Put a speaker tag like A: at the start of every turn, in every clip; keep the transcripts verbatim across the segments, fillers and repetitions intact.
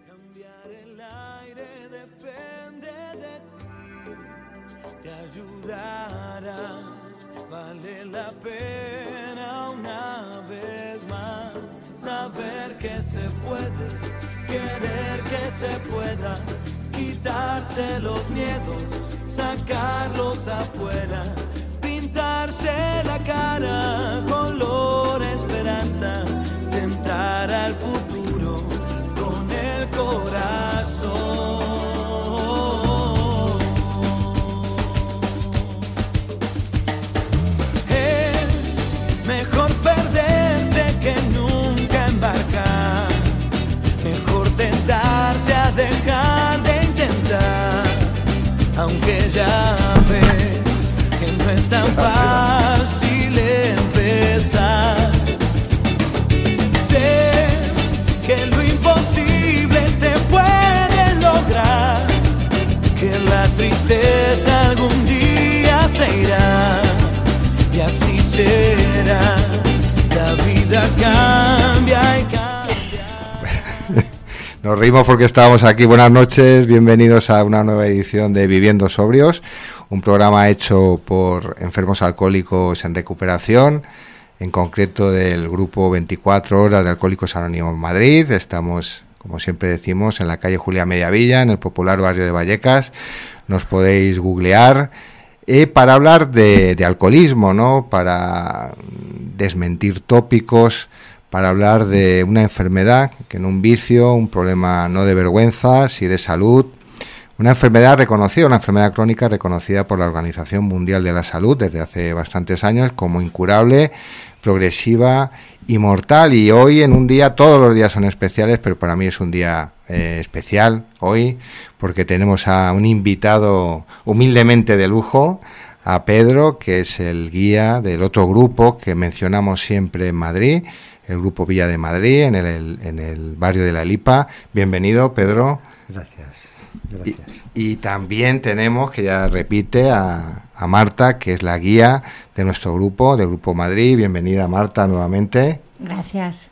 A: Cambiar el aire depende de ti, te ayudará, vale la pena una vez más saber que se puede, querer que se pueda, quitarse los miedos, sacarlos afuera, pintarse la cara, color esperanza, tentar al futuro con el corazón. Es mejor perderse que nunca embarcar, mejor tentarse a dejar de intentar, aunque ya ves que no es tan fácil empezar. Sé que lo imposible se puede lograr, que la tristeza algún día se irá, y así será, la vida cambia y cambia.
B: Nos reímos porque estábamos aquí. Buenas noches, bienvenidos a una nueva edición de Viviendo Sobrios, un programa hecho por enfermos alcohólicos en recuperación, en concreto del grupo veinticuatro horas de Alcohólicos Anónimos Madrid. Estamos, como siempre decimos, en la calle Julia Mediavilla, en el popular barrio de Vallecas. Nos podéis googlear eh, para hablar de, de alcoholismo, ¿no? Para desmentir tópicos, para hablar de una enfermedad, que no un vicio, un problema no de vergüenza, sino de salud. Una enfermedad reconocida, una enfermedad crónica reconocida por la Organización Mundial de la Salud desde hace bastantes años como incurable, progresiva y mortal. Y hoy, en un día, todos los días son especiales, pero para mí es un día eh, especial hoy, porque tenemos a un invitado humildemente de lujo, a Pedro, que es el guía del otro grupo que mencionamos siempre en Madrid, el Grupo Villa de Madrid, en el, en el barrio de La Lipa. Bienvenido, Pedro.
C: Gracias. Gracias.
B: Y, y también tenemos, que ya repite, a, a Marta, que es la guía de nuestro grupo, del Grupo Madrid. Bienvenida, Marta, nuevamente.
D: Gracias.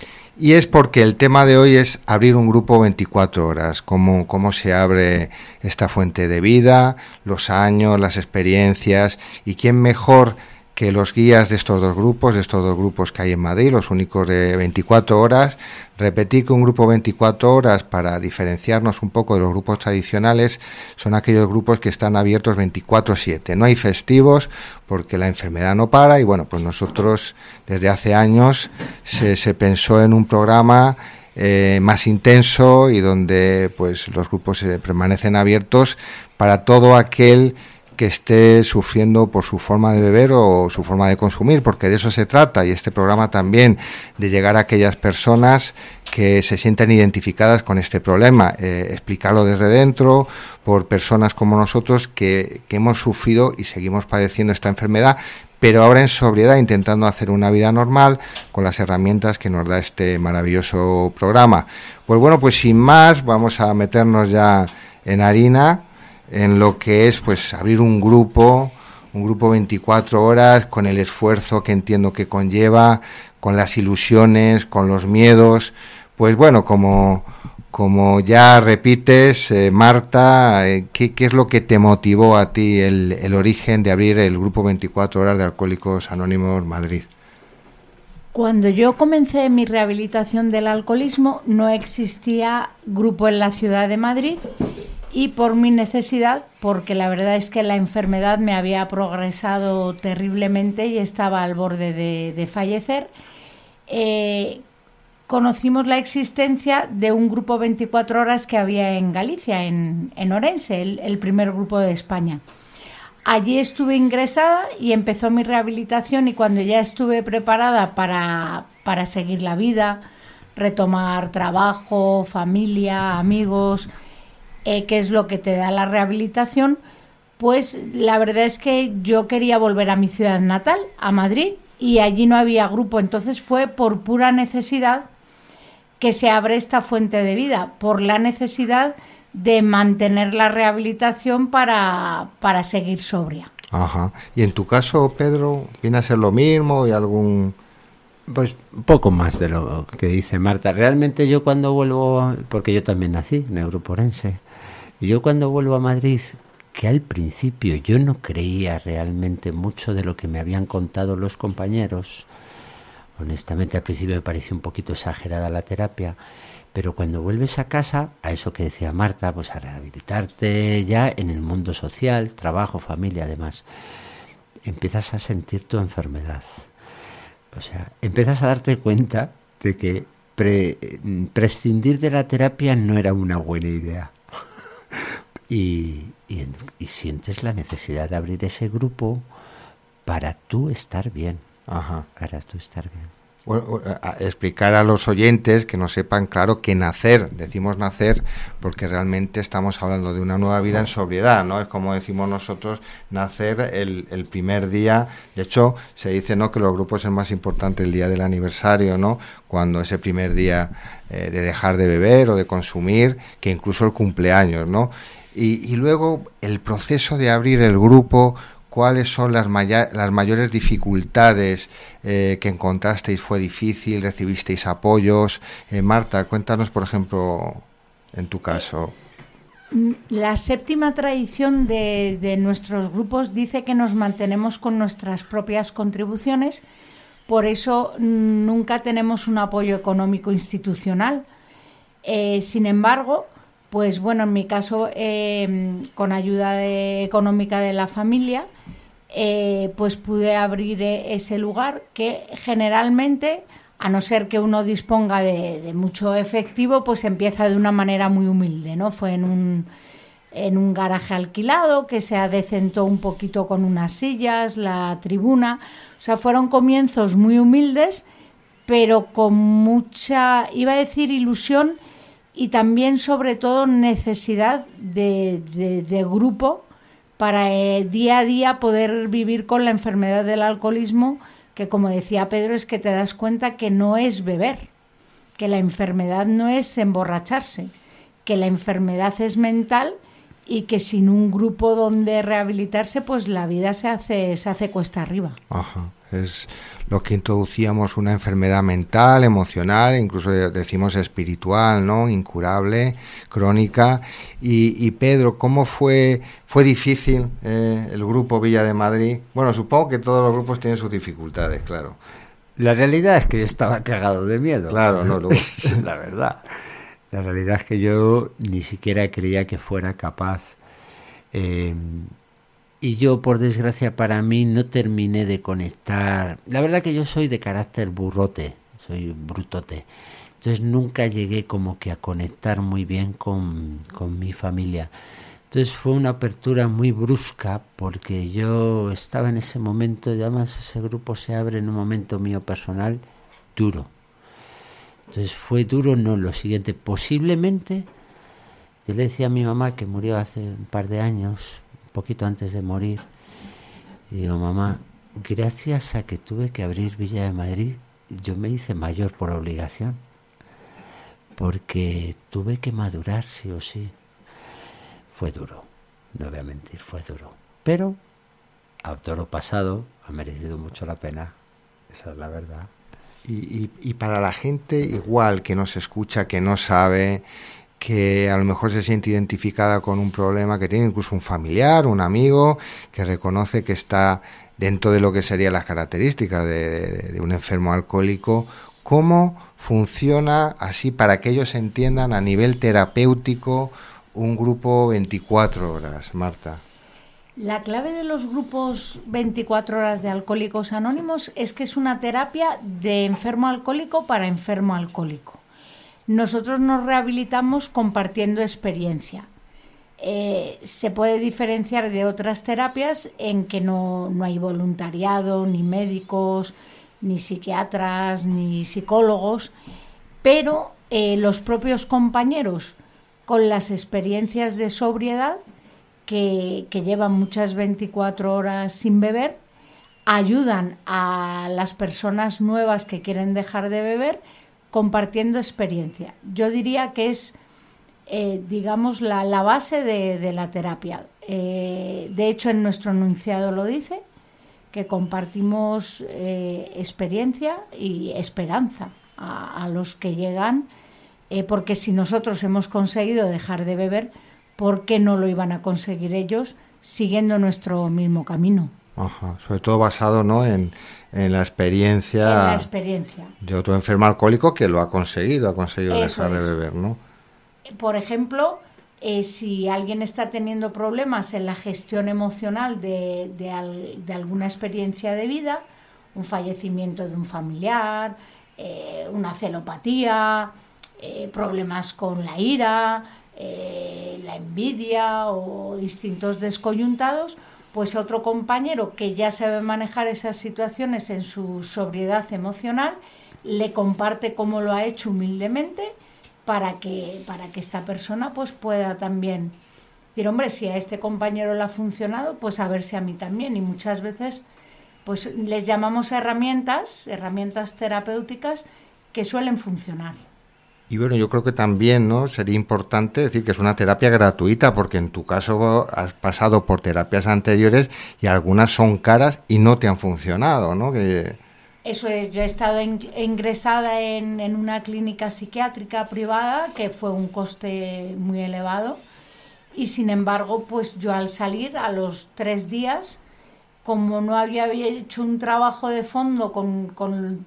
B: Y es porque el tema de hoy es abrir un grupo veinticuatro horas, cómo, cómo se abre esta fuente de vida, los años, las experiencias, y quién mejor que los guías de estos dos grupos, de estos dos grupos que hay en Madrid, los únicos de veinticuatro horas. Repetir que un grupo veinticuatro horas, para diferenciarnos un poco de los grupos tradicionales, son aquellos grupos que están abiertos veinticuatro siete. No hay festivos porque la enfermedad no para, y bueno, pues nosotros desde hace años se, se pensó en un programa eh, más intenso, y donde pues los grupos eh, permanecen abiertos para todo aquel que esté sufriendo por su forma de beber o su forma de consumir, porque de eso se trata, y este programa también, de llegar a aquellas personas que se sienten identificadas con este problema, eh, explicarlo desde dentro, por personas como nosotros que, que hemos sufrido y seguimos padeciendo esta enfermedad, pero ahora en sobriedad, intentando hacer una vida normal con las herramientas que nos da este maravilloso programa. Pues bueno, pues sin más, vamos a meternos ya en harina, en lo que es pues abrir un grupo, un grupo veinticuatro horas, con el esfuerzo que entiendo que conlleva, con las ilusiones, con los miedos. Pues bueno, como, como ya repites, eh, Marta, eh, ¿qué, ¿qué es lo que te motivó a ti el, el origen de abrir el grupo veinticuatro horas de Alcohólicos Anónimos Madrid?
D: Cuando yo comencé mi rehabilitación del alcoholismo, no existía grupo en la ciudad de Madrid, y por mi necesidad, porque la verdad es que la enfermedad me había progresado terriblemente y estaba al borde de, de fallecer, eh, conocimos la existencia de un grupo veinticuatro horas que había en Galicia, en, en Orense, el, el primer grupo de España. Allí estuve ingresada y empezó mi rehabilitación, y cuando ya estuve preparada para, para seguir la vida, retomar trabajo, familia, amigos, eh, que es lo que te da la rehabilitación, pues la verdad es que yo quería volver a mi ciudad natal, a Madrid, y allí no había grupo. Entonces fue por pura necesidad que se abre esta fuente de vida, por la necesidad de mantener la rehabilitación para, para seguir sobria.
B: Ajá. Y en tu caso, Pedro, ¿viene a ser lo mismo? ¿Y algún
C: Pues un poco más de lo que dice Marta. Realmente yo cuando vuelvo, porque yo también nací en el Grupo Orense, y yo cuando vuelvo a Madrid, que al principio yo no creía realmente mucho de lo que me habían contado los compañeros, honestamente al principio me pareció un poquito exagerada la terapia, pero cuando vuelves a casa, a eso que decía Marta, pues a rehabilitarte ya en el mundo social, trabajo, familia, además, empiezas a sentir tu enfermedad. O sea, empiezas a darte cuenta de que pre, prescindir de la terapia no era una buena idea. y, y, y sientes la necesidad de abrir ese grupo para tú estar bien.
B: Ajá.
C: Para tú estar bien.
B: Bueno, a explicar a los oyentes que no sepan, claro, que nacer, decimos nacer porque realmente estamos hablando de una nueva vida en sobriedad, ¿no? Es como decimos nosotros, nacer el, el primer día. De hecho, se dice, ¿no?, que los grupos es más importante el día del aniversario, ¿no?, cuando ese primer día eh, de dejar de beber o de consumir, que incluso el cumpleaños, ¿no? Y, y luego el proceso de abrir el grupo. ¿Cuáles son las, maya- las mayores dificultades eh, que encontrasteis? ¿Fue difícil? ¿Recibisteis apoyos? Eh, Marta, cuéntanos, por ejemplo, en tu caso.
D: La séptima tradición de, de nuestros grupos dice que nos mantenemos con nuestras propias contribuciones, por eso nunca tenemos un apoyo económico institucional. Eh, sin embargo, pues bueno, en mi caso, eh, con ayuda de, económica de la familia, eh, pues pude abrir ese lugar que generalmente, a no ser que uno disponga de, de mucho efectivo, pues empieza de una manera muy humilde, ¿no? Fue en un, en un garaje alquilado que se adecentó un poquito con unas sillas, la tribuna. O sea, fueron comienzos muy humildes, pero con mucha, iba a decir, ilusión y también, sobre todo, necesidad de, de, de grupo para eh, día a día poder vivir con la enfermedad del alcoholismo, que, como decía Pedro, es que te das cuenta que no es beber, que la enfermedad no es emborracharse, que la enfermedad es mental y que sin un grupo donde rehabilitarse, pues la vida se hace, se hace cuesta arriba.
B: Ajá. Es lo que introducíamos, una enfermedad mental, emocional, incluso decimos espiritual, ¿no?, incurable, crónica. Y, y Pedro, ¿cómo fue fue difícil eh, el grupo Villa de Madrid? Bueno, supongo que todos los grupos tienen sus dificultades, claro.
C: La realidad es que yo estaba cagado de miedo.
B: Claro, no, lo...
C: la verdad. La realidad es que yo ni siquiera creía que fuera capaz. Eh, Y yo, por desgracia para mí, no terminé de conectar. La verdad que yo soy de carácter burrote, soy brutote. Entonces nunca llegué como que a conectar muy bien con, con mi familia. Entonces fue una apertura muy brusca porque yo estaba en ese momento, y además ese grupo se abre en un momento mío personal duro. Entonces fue duro, no, lo siguiente, posiblemente, yo le decía a mi mamá que murió hace un par de años, poquito antes de morir, y digo, mamá, gracias a que tuve que abrir Villa de Madrid, yo me hice mayor por obligación, porque tuve que madurar sí o sí. Fue duro, no voy a mentir, fue duro, pero a todo lo pasado ha merecido mucho la pena, esa es la verdad.
B: Y, y, y para la gente igual que nos escucha, que no sabe, que a lo mejor se siente identificada con un problema que tiene, incluso un familiar, un amigo, que reconoce que está dentro de lo que serían las características de, de, de un enfermo alcohólico, ¿cómo funciona así para que ellos entiendan a nivel terapéutico un grupo veinticuatro horas, Marta?
D: La clave de los grupos veinticuatro horas de Alcohólicos Anónimos es que es una terapia de enfermo alcohólico para enfermo alcohólico. Nosotros nos rehabilitamos compartiendo experiencia. Eh, se puede diferenciar de otras terapias en que no, no hay voluntariado, ni médicos, ni psiquiatras, ni psicólogos, pero eh, los propios compañeros con las experiencias de sobriedad que, que llevan muchas veinticuatro horas sin beber, ayudan a las personas nuevas que quieren dejar de beber compartiendo experiencia. Yo diría que es, eh, digamos, la, la base de, de la terapia. Eh, de hecho, en nuestro enunciado lo dice, que compartimos eh, experiencia y esperanza a, a los que llegan, eh, porque si nosotros hemos conseguido dejar de beber, ¿por qué no lo iban a conseguir ellos siguiendo nuestro mismo camino?
B: Ajá. Sobre todo basado, ¿no?, en, en la experiencia,
D: en la experiencia
B: de otro enfermo alcohólico que lo ha conseguido, ha conseguido
D: Eso
B: dejar
D: es.
B: de beber, ¿no?
D: Por ejemplo, eh, si alguien está teniendo problemas en la gestión emocional de, de, al, de alguna experiencia de vida, un fallecimiento de un familiar, eh, una celopatía, eh, problemas con la ira, eh, la envidia o instintos descoyuntados, pues otro compañero que ya sabe manejar esas situaciones en su sobriedad emocional le comparte cómo lo ha hecho humildemente para que, para que esta persona pues pueda también decir, hombre, si a este compañero le ha funcionado, pues a ver si a mí también. Y muchas veces pues les llamamos herramientas, herramientas terapéuticas que suelen funcionar.
B: Y bueno, yo creo que también, ¿no?, sería importante decir que es una terapia gratuita, porque en tu caso has pasado por terapias anteriores y algunas son caras y no te han funcionado, ¿no? Que...
D: Eso es, yo he estado in, ingresada en, en una clínica psiquiátrica privada que fue un coste muy elevado y sin embargo, pues yo al salir a los tres días, como no había hecho un trabajo de fondo con... con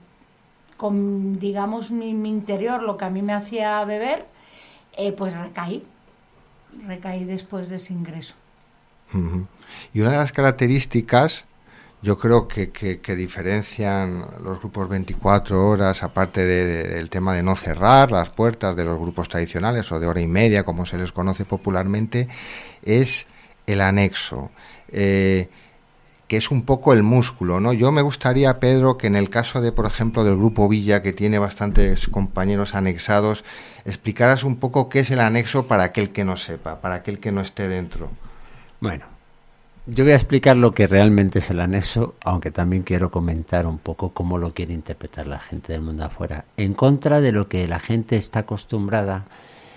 D: con, digamos, mi, mi interior, lo que a mí me hacía beber, eh, pues recaí, recaí después de ese ingreso.
B: Uh-huh. Y una de las características, yo creo que, que, que diferencian los grupos veinticuatro horas, aparte de, de, del tema de no cerrar las puertas de los grupos tradicionales o de hora y media, como se les conoce popularmente, es el anexo. Eh, que es un poco el músculo, ¿no? Yo me gustaría, Pedro, que en el caso de, por ejemplo, del Grupo Villa, que tiene bastantes compañeros anexados, explicaras un poco qué es el anexo para aquel que no sepa, para aquel que no esté dentro.
C: Bueno, yo voy a explicar lo que realmente es el anexo, aunque también quiero comentar un poco cómo lo quiere interpretar la gente del mundo afuera, en contra de lo que la gente está acostumbrada,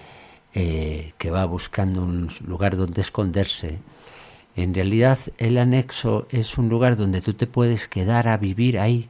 C: eh, que va buscando un lugar donde esconderse. En realidad el anexo es un lugar donde tú te puedes quedar a vivir ahí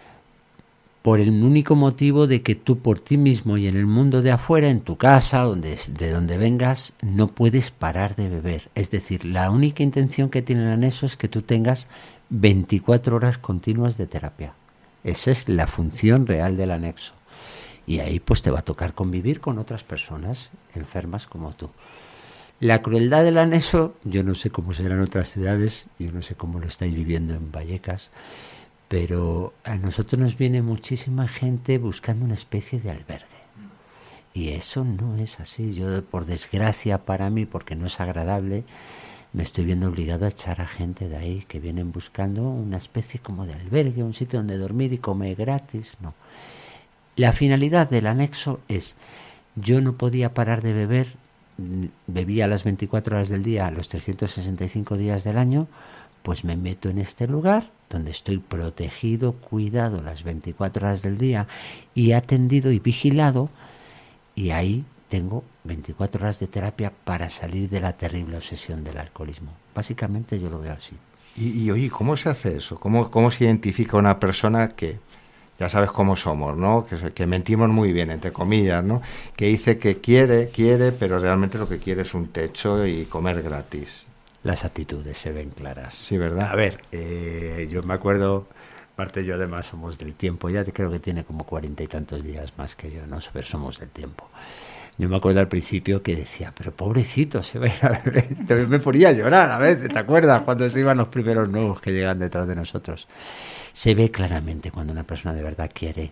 C: por el único motivo de que tú por ti mismo y en el mundo de afuera, en tu casa, donde, de donde vengas, no puedes parar de beber. Es decir, la única intención que tiene el anexo es que tú tengas veinticuatro horas continuas de terapia. Esa es la función real del anexo. Y ahí pues te va a tocar convivir con otras personas enfermas como tú. La crueldad del anexo, yo no sé cómo será en otras ciudades, yo no sé cómo lo estáis viviendo en Vallecas, pero a nosotros nos viene muchísima gente buscando una especie de albergue. Y eso no es así. Yo, por desgracia para mí, porque no es agradable, me estoy viendo obligado a echar a gente de ahí que vienen buscando una especie como de albergue, un sitio donde dormir y comer gratis. No. La finalidad del anexo es, yo no podía parar de beber, bebía las veinticuatro horas del día, los trescientos sesenta y cinco días del año, pues me meto en este lugar donde estoy protegido, cuidado las veinticuatro horas del día y atendido y vigilado, y ahí tengo veinticuatro horas de terapia para salir de la terrible obsesión del alcoholismo. Básicamente yo lo veo así.
B: Y, y oye, ¿cómo se hace eso? ¿Cómo, cómo se identifica una persona que, ya sabes cómo somos, ¿no? Que, que mentimos muy bien, entre comillas, ¿no? Que dice que quiere, quiere, pero realmente lo que quiere es un techo y comer gratis.
C: Las actitudes se ven claras.
B: Sí, ¿verdad?
C: A ver, eh, yo me acuerdo, parte yo además somos del tiempo, ya creo que tiene como cuarenta y tantos días más que yo, ¿no? Pero somos del tiempo. Yo me acuerdo al principio que decía, pero pobrecito, se va a ir a beber. Me ponía a llorar a veces, ¿te acuerdas? Cuando se iban los primeros nuevos que llegan detrás de nosotros. Se ve claramente cuando una persona de verdad quiere.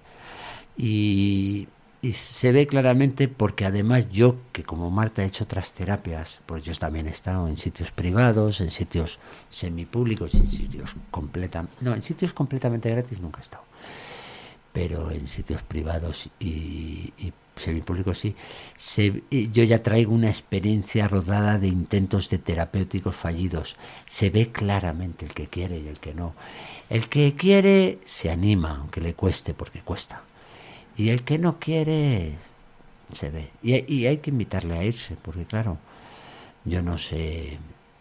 C: Y, y se ve claramente porque además yo, que como Marta he hecho otras terapias, pues yo también he estado en sitios privados, en sitios semipúblicos, en sitios completamente... No, en sitios completamente gratis nunca he estado. Pero en sitios privados y, y semipúblicos sí. Se, yo ya traigo una experiencia rodada de intentos de terapéuticos fallidos. Se ve claramente el que quiere y el que no. El que quiere se anima, aunque le cueste, porque cuesta. Y el que no quiere se ve. Y, y hay que invitarle a irse, porque claro, yo no sé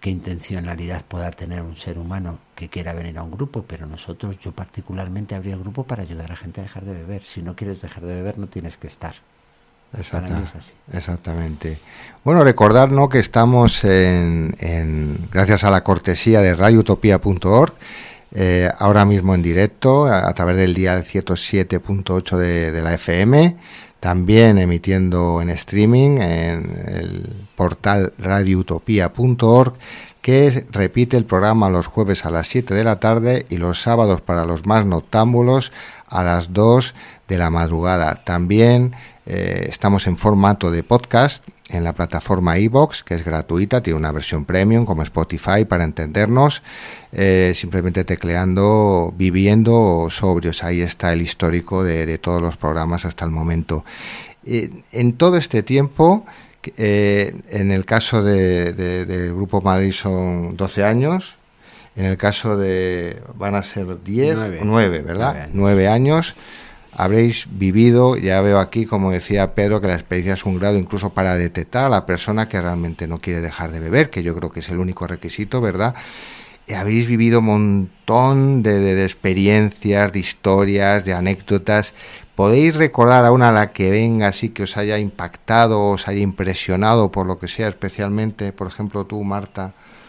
C: qué intencionalidad pueda tener un ser humano que quiera venir a un grupo, pero nosotros, yo particularmente abría grupo para ayudar a la gente a dejar de beber. Si no quieres dejar de beber, no tienes que estar.
B: Exacta,
C: para mí es así.
B: Exactamente. Bueno, recordar, ¿no?, que estamos en, en gracias a la cortesía de radio utopía punto org, eh, ahora mismo en directo a, a través del dial ciento siete punto ocho de, de la F M, también emitiendo en streaming en el portal radio utopía punto org, que repite el programa los jueves a las siete de la tarde y los sábados para los más noctámbulos a las dos de la madrugada. También eh, estamos en formato de podcast en la plataforma iVoox, que es gratuita, tiene una versión premium como Spotify para entendernos, eh, simplemente tecleando Viviendo Sobrios, ahí está el histórico de, de todos los programas hasta el momento. Eh, en todo este tiempo, eh, en el caso de, de, del Grupo Madrid son doce años, en el caso de, van a ser diez, nueve, ¿verdad? nueve años. nueve años. Habréis vivido, ya veo aquí, como decía Pedro, que la experiencia es un grado incluso para detectar a la persona que realmente no quiere dejar de beber, que yo creo que es el único requisito, ¿verdad? Y habéis vivido un montón de, de, de experiencias, de historias, de anécdotas. ¿Podéis recordar a una a la que venga así que os haya impactado, os haya impresionado por lo que sea, especialmente, por ejemplo, tú, Marta?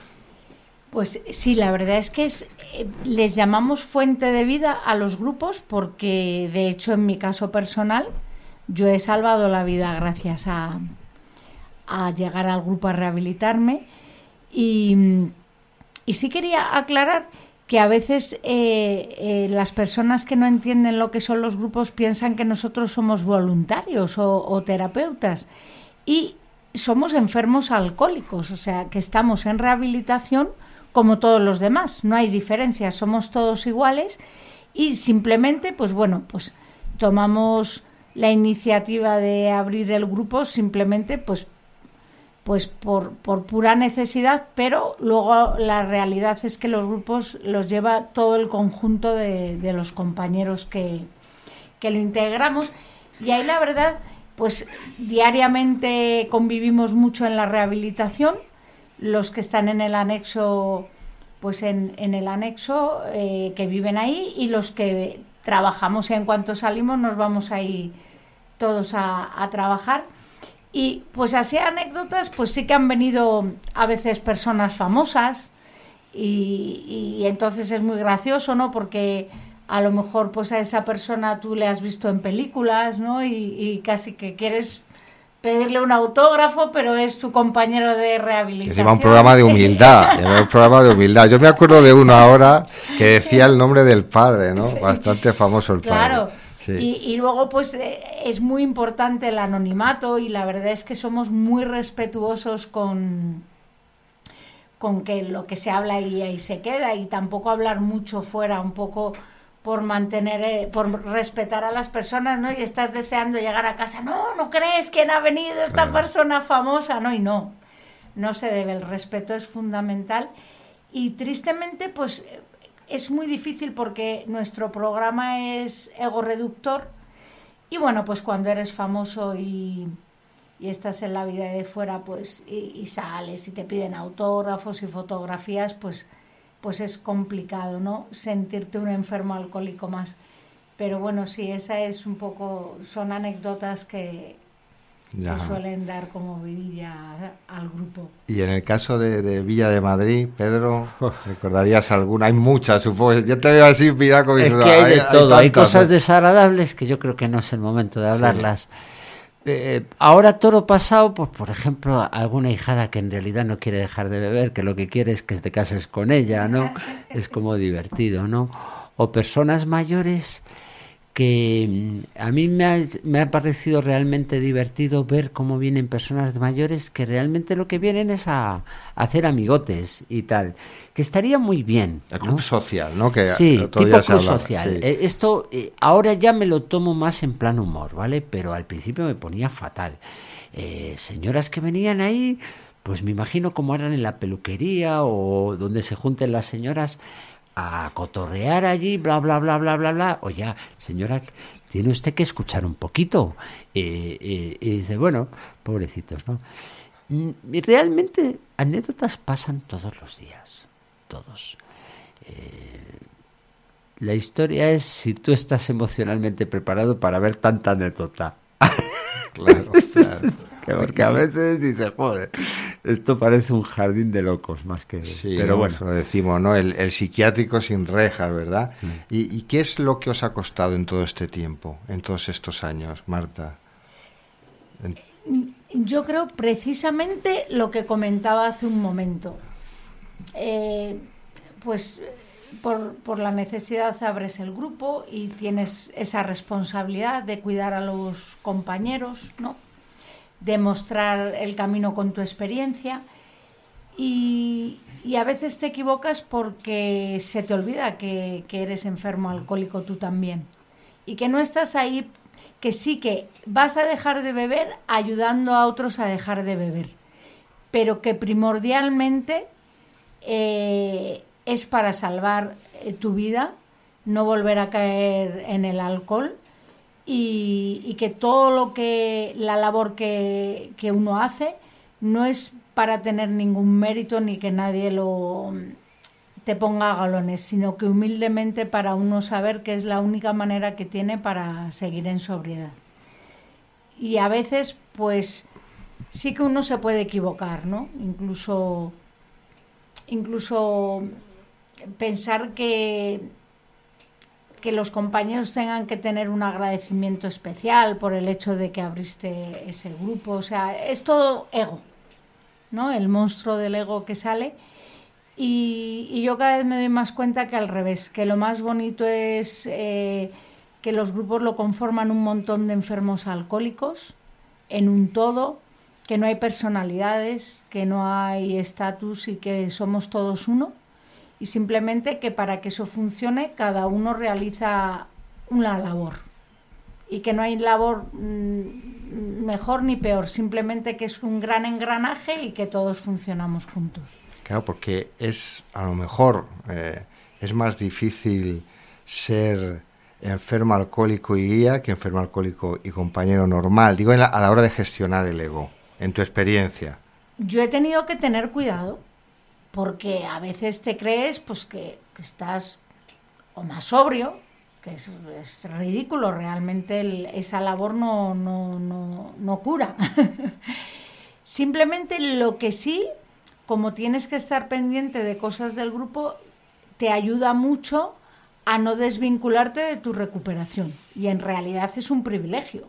D: Pues sí, la verdad es que es, eh, les llamamos fuente de vida a los grupos porque, de hecho, en mi caso personal, yo he salvado la vida gracias a, a llegar al grupo a rehabilitarme. Y, y sí quería aclarar que a veces eh, eh, las personas que no entienden lo que son los grupos piensan que nosotros somos voluntarios o, o terapeutas. Y somos enfermos alcohólicos, o sea, que estamos en rehabilitación como todos los demás, no hay diferencia, somos todos iguales y simplemente, pues bueno, pues tomamos la iniciativa de abrir el grupo simplemente pues, pues por, por pura necesidad, pero luego la realidad es que los grupos los lleva todo el conjunto de, de los compañeros que, que lo integramos y ahí la verdad, pues diariamente convivimos mucho en la rehabilitación. Los que están en el anexo, pues en, en el anexo eh, que viven ahí y los que trabajamos en cuanto salimos nos vamos ahí todos a, a trabajar. Y pues así anécdotas, pues sí que han venido a veces personas famosas y, y entonces es muy gracioso, ¿no? Porque a lo mejor pues a esa persona tú le has visto en películas, ¿no? Y, y casi que quieres pedirle un autógrafo, pero es tu compañero de rehabilitación.
B: Se llama un programa de humildad, un programa de humildad. Yo me acuerdo de uno ahora que decía el nombre del padre, ¿no? Sí. Bastante famoso el padre.
D: Claro,
B: sí.
D: y, y luego pues eh, es muy importante el anonimato y la verdad es que somos muy respetuosos con, con que lo que se habla ahí, ahí se queda y tampoco hablar mucho fuera, un poco por mantener, eh, por respetar a las personas, ¿no? Y estás deseando llegar a casa, no, no crees quién ha venido esta claro. persona famosa, ¿no? Y no, no se debe, el respeto es fundamental y tristemente pues es muy difícil porque nuestro programa es egorreductor y bueno, pues cuando eres famoso y, y estás en la vida de fuera, pues y, y sales y te piden autógrafos y fotografías, pues pues es complicado, ¿no? Sentirte un enfermo alcohólico más. Pero bueno, sí, esa es un poco, son anécdotas que, que suelen dar como vidilla al grupo.
B: Y en el caso de, de Villa de Madrid, Pedro, ¿recordarías alguna? Hay muchas, supongo. Yo te veo así, mira, como
C: es
B: diciendo,
C: que hay de
B: hay,
C: todo,
B: hay,
C: hay cosas desagradables que yo creo que no es el momento de hablarlas. Sí. Eh, ahora todo pasado, pues por ejemplo, alguna hijada que en realidad no quiere dejar de beber, que lo que quiere es que te cases con ella, ¿no? Es como divertido, ¿no? O personas mayores que a mí me ha, me ha parecido realmente divertido ver cómo vienen personas mayores que realmente lo que vienen es a, a hacer amigotes y tal, que estaría muy bien, ¿no?
B: El club social, ¿no? Que
C: sí, tipo club social. Sí. Eh, esto eh, ahora ya me lo tomo más en plan humor, ¿vale? Pero al principio me ponía fatal. Eh, señoras que venían ahí, pues me imagino cómo eran en la peluquería o donde se junten las señoras a cotorrear allí, bla, bla, bla, bla, bla, bla. Oye, señora, tiene usted que escuchar un poquito. Eh, eh, y dice, bueno, pobrecitos, ¿no? Y realmente anécdotas pasan todos los días, todos. Eh, la historia es si tú estás emocionalmente preparado para ver tanta anécdota.
B: Claro, claro.
C: Porque a veces dices, joder, esto parece un jardín de locos más que...
B: Sí,
C: pero
B: ¿no?
C: bueno.
B: Eso lo decimos, ¿no? El, el psiquiátrico sin rejas, ¿verdad?
C: Mm.
B: ¿Y, ¿Y qué es lo que os ha costado en todo este tiempo, en todos estos años, Marta? En...
D: Yo creo precisamente lo que comentaba hace un momento. Eh, pues por, por la necesidad abres el grupo y tienes esa responsabilidad de cuidar a los compañeros, ¿no? De mostrar el camino con tu experiencia y, y a veces te equivocas porque se te olvida que, que eres enfermo alcohólico tú también y que no estás ahí, que sí que vas a dejar de beber ayudando a otros a dejar de beber, pero que primordialmente eh, es para salvar eh, tu vida, no volver a caer en el alcohol. Y, y que todo lo que la labor que, que uno hace no es para tener ningún mérito ni que nadie lo te ponga a galones, sino que humildemente para uno saber que es la única manera que tiene para seguir en sobriedad. Y a veces pues sí que uno se puede equivocar, ¿no? Incluso incluso pensar que que los compañeros tengan que tener un agradecimiento especial por el hecho de que abriste ese grupo, o sea, es todo ego, ¿no? El monstruo del ego que sale y, y yo cada vez me doy más cuenta que al revés, que lo más bonito es eh, que los grupos lo conforman un montón de enfermos alcohólicos en un todo, que no hay personalidades, que no hay estatus y que somos todos uno. Y simplemente que para que eso funcione cada uno realiza una labor y que no hay labor mmm, mejor ni peor, simplemente que es un gran engranaje y que todos funcionamos juntos.
B: Claro, porque es a lo mejor eh, es más difícil ser enfermo alcohólico y guía que enfermo alcohólico y compañero normal, digo en la, a la hora de gestionar el ego, en tu experiencia.
D: Yo he tenido que tener cuidado porque a veces te crees pues que, que estás o más sobrio, que es, es ridículo, realmente el, esa labor no, no, no, no cura. Simplemente lo que sí, como tienes que estar pendiente de cosas del grupo, te ayuda mucho a no desvincularte de tu recuperación y en realidad es un privilegio.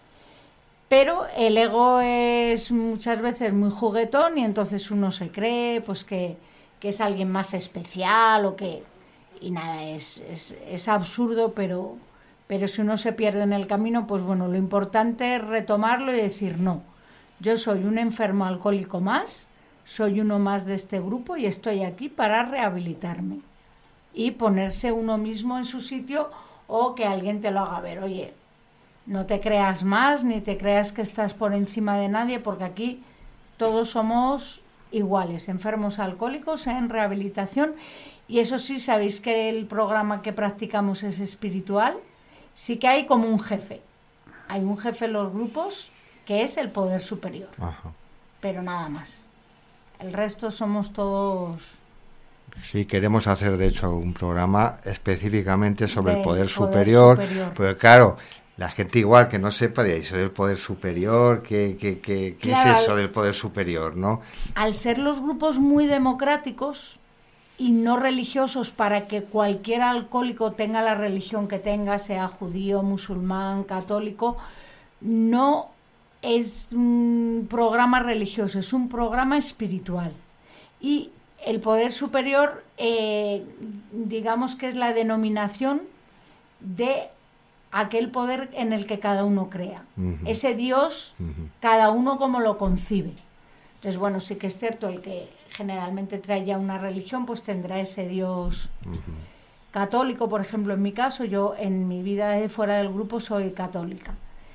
D: Pero el ego es muchas veces muy juguetón y entonces uno se cree pues que, que es alguien más especial o que... Y nada, es, es, es absurdo, pero, pero si uno se pierde en el camino, pues bueno, lo importante es retomarlo y decir no. Yo soy un enfermo alcohólico más, soy uno más de este grupo y estoy aquí para rehabilitarme. Y ponerse uno mismo en su sitio o que alguien te lo haga ver, oye... No te creas más, ni te creas que estás por encima de nadie, porque aquí todos somos iguales, enfermos alcohólicos en rehabilitación. Y eso sí, sabéis que el programa que practicamos es espiritual. Sí que hay como un jefe. Hay un jefe en los grupos que es el poder superior. Ajá. Pero nada más. El resto somos todos...
B: Sí, queremos hacer de hecho un programa específicamente sobre el poder, poder
D: superior,
B: superior. Porque claro... La gente igual que no sepa de eso del poder superior, ¿qué, qué, qué, qué claro, es eso del poder superior, no?
D: Al ser los grupos muy democráticos y no religiosos para que cualquier alcohólico tenga la religión que tenga, sea judío, musulmán, católico, no es un programa religioso, es un programa espiritual. Y el poder superior, eh, digamos que es la denominación de... aquel poder en el que cada uno crea. Uh-huh. Ese Dios, uh-huh. cada uno como lo concibe. Entonces, bueno, sí que es cierto, el que generalmente trae ya una religión, pues tendrá ese Dios uh-huh. católico, por ejemplo, en mi caso, yo en mi vida de fuera del grupo soy católica.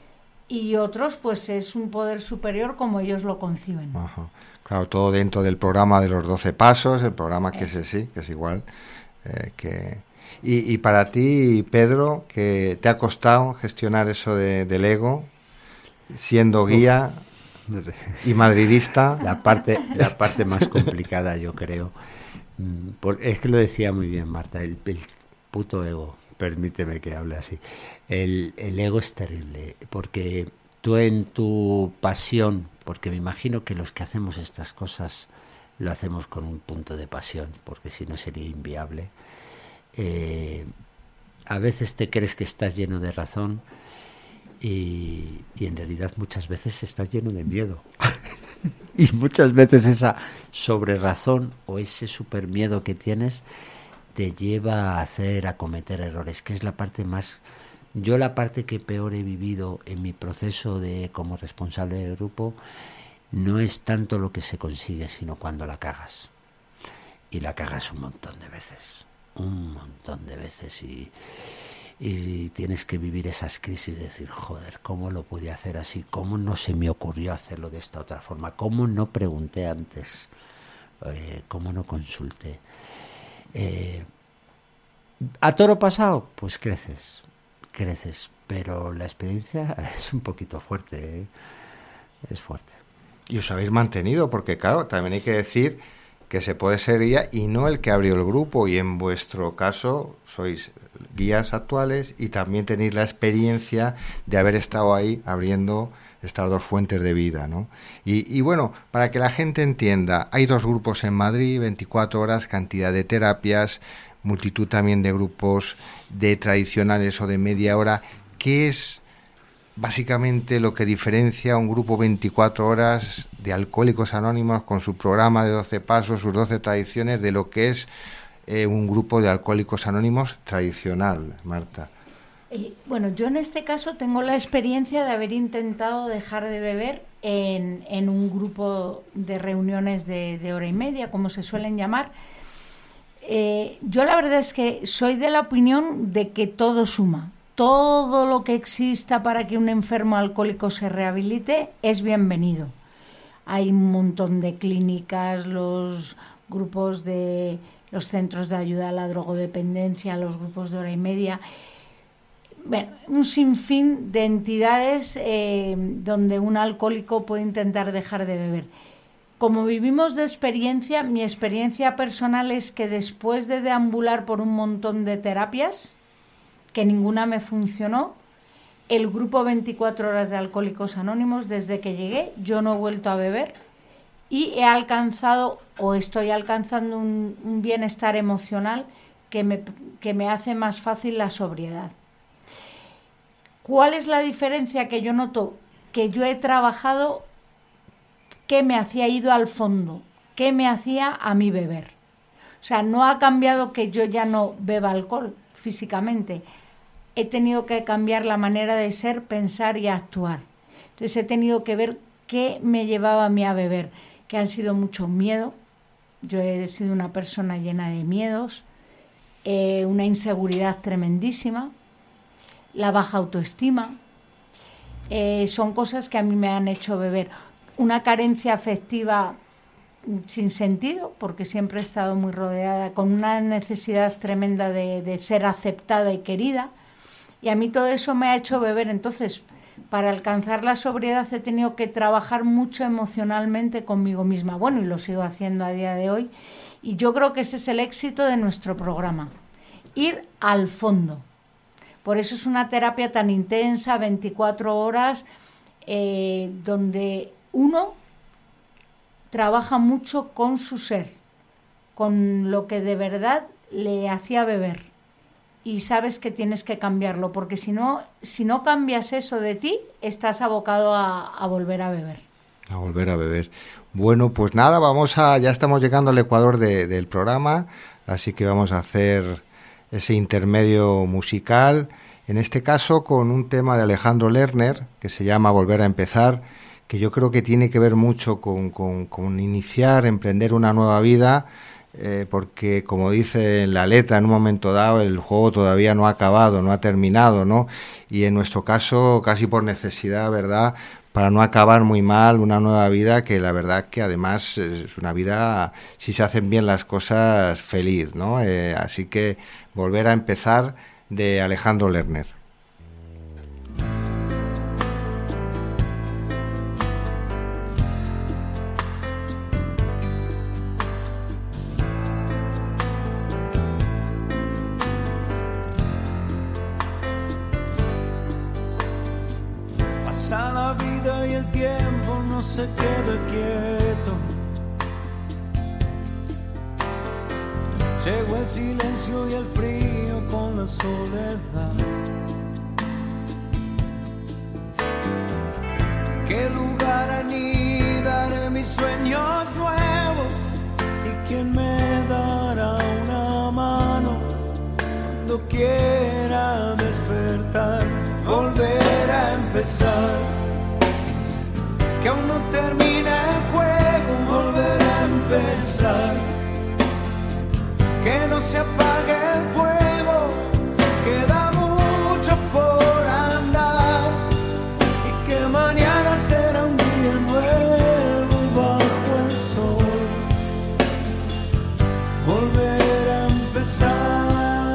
D: Y otros, pues es un poder superior como ellos lo conciben.
B: Uh-huh. Claro, todo dentro del programa de los doce pasos, el programa que eh. es sí, que es igual eh, que... Y, y para ti, Pedro, que te ha costado gestionar eso de, del ego, siendo guía. Y madridista.
C: La parte, la parte más complicada, yo creo. Por, es que lo decía muy bien Marta, el, el puto ego, permíteme que hable así. El, el ego es terrible, porque tú en tu pasión, porque me imagino que los que hacemos estas cosas lo hacemos con un punto de pasión, porque si no sería inviable. Eh, a veces te crees que estás lleno de razón y, y en realidad muchas veces estás lleno de miedo. Y muchas veces esa sobrerazón o ese super miedo que tienes te lleva a hacer, a cometer errores, que es la parte más... Yo la parte que peor he vivido en mi proceso de como responsable del grupo no es tanto lo que se consigue, sino cuando la cagas. Y la cagas un montón de veces, un montón de veces y... y tienes que vivir esas crisis de decir, joder, ¿cómo lo pude hacer así? ¿Cómo no se me ocurrió hacerlo de esta otra forma? ¿Cómo no pregunté antes? Eh, ¿Cómo no consulté? Eh, ¿A toro pasado? Pues creces, creces, pero la experiencia es un poquito fuerte, ¿eh? Es fuerte.
B: Y os habéis mantenido, porque claro, también hay que decir que se puede ser guía y no el que abrió el grupo, y en vuestro caso sois guías actuales y también tenéis la experiencia de haber estado ahí abriendo estas dos fuentes de vida, ¿no? Y, y bueno, para que la gente entienda, hay dos grupos en Madrid, veinticuatro horas, cantidad de terapias, multitud también de grupos de tradicionales o de media hora. ¿Qué es básicamente lo que diferencia un grupo veinticuatro horas de Alcohólicos Anónimos con su programa de doce pasos, sus doce tradiciones, de lo que es eh, un grupo de Alcohólicos Anónimos tradicional, Marta?
D: Eh, bueno, yo en este caso tengo la experiencia de haber intentado dejar de beber en, en un grupo de reuniones de, de hora y media, como se suelen llamar. Eh, yo la verdad es que soy de la opinión de que todo suma. Todo lo que exista para que un enfermo alcohólico se rehabilite es bienvenido. Hay un montón de clínicas, los grupos de los centros de ayuda a la drogodependencia, los grupos de hora y media. Bueno, un sinfín de entidades eh, donde un alcohólico puede intentar dejar de beber. Como vivimos de experiencia, mi experiencia personal es que después de deambular por un montón de terapias, que ninguna me funcionó, el grupo veinticuatro horas de Alcohólicos Anónimos, desde que llegué, yo no he vuelto a beber y he alcanzado o estoy alcanzando un, un bienestar emocional que me, que me hace más fácil la sobriedad. ¿Cuál es la diferencia que yo noto? Que yo he trabajado qué me hacía ido al fondo, qué me hacía a mí beber. O sea, no ha cambiado que yo ya no beba alcohol físicamente. He tenido que cambiar la manera de ser, pensar y actuar. Entonces he tenido que ver qué me llevaba a mí a beber, que han sido mucho miedo. Yo he sido una persona llena de miedos, eh, una inseguridad tremendísima, la baja autoestima. Eh, son cosas que a mí me han hecho beber. Una carencia afectiva sin sentido, porque siempre he estado muy rodeada, con una necesidad tremenda de, de ser aceptada y querida. Y a mí todo eso me ha hecho beber. Entonces, para alcanzar la sobriedad he tenido que trabajar mucho emocionalmente conmigo misma. Bueno, y lo sigo haciendo a día de hoy. Y yo creo que ese es el éxito de nuestro programa. Ir al fondo. Por eso es una terapia tan intensa, veinticuatro horas, eh, donde uno trabaja mucho con su ser, con lo que de verdad le hacía beber. Y sabes que tienes que cambiarlo, porque si no, si no cambias eso de ti, estás abocado a, a volver a beber.
B: A volver a beber. Bueno, pues nada, vamos a, ya estamos llegando al ecuador de, del programa, así que vamos a hacer ese intermedio musical, en este caso con un tema de Alejandro Lerner, que se llama Volver a empezar, que yo creo que tiene que ver mucho con, con, con iniciar, emprender una nueva vida, Eh, porque como dice en la letra, en un momento dado el juego todavía no ha acabado, no ha terminado, ¿no? Y en nuestro caso casi por necesidad, ¿verdad?, para no acabar muy mal una nueva vida, que la verdad que además es una vida, si se hacen bien las cosas, feliz, ¿no? Eh, así que Volver a empezar, de Alejandro Lerner.
A: vida y el tiempo no se queda quieto. Llegó el silencio y el frío con la soledad. ¿En qué lugar anidaré mis sueños nuevos? ¿Y quién me dará una mano cuando quiera despertar? Volver a empezar, que aún no termina el juego. Volver a empezar, que no se apague el fuego. Queda mucho por andar y que mañana será un día nuevo bajo el sol. Volver a empezar.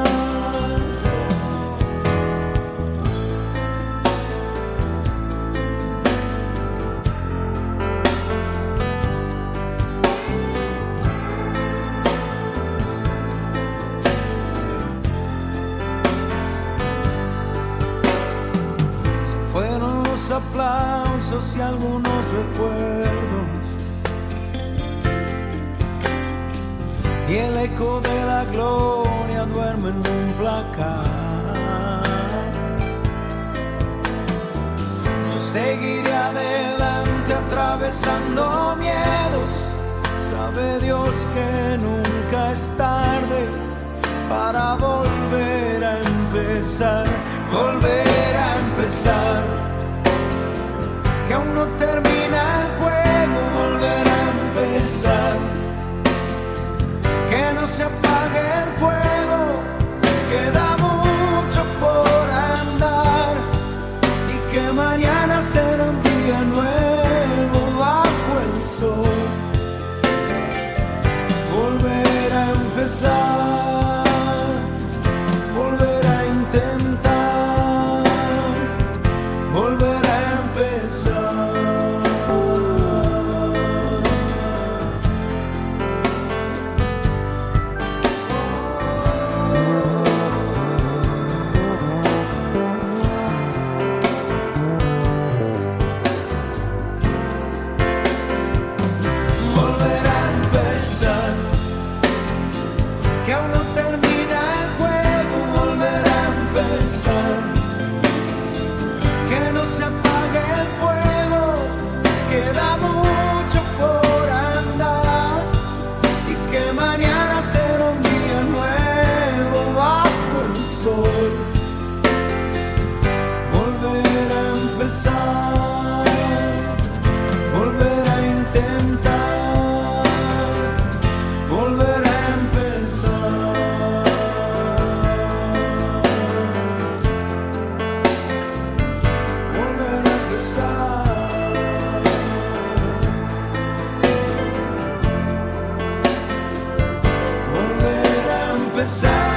A: Aplausos y algunos recuerdos, y el eco de la gloria duerme en un placar. Yo seguiré adelante atravesando miedos. Sabe Dios que nunca es tarde para volver a empezar. Volver a empezar, que aún no termina el juego. Volver a empezar, que no se apague el fuego. Queda mucho por andar y que mañana será un día nuevo bajo el sol. Volver a empezar, volver a intentar, volver a empezar. Volver a empezar, que aún no termina el juego. Volver a empezar, que no se apague el fuego. Queda mucho por andar y que mañana será un día nuevo bajo el sol. Volver a empezar, volver a intentar, volver a empezar. Volver a empezar, volver a empezar.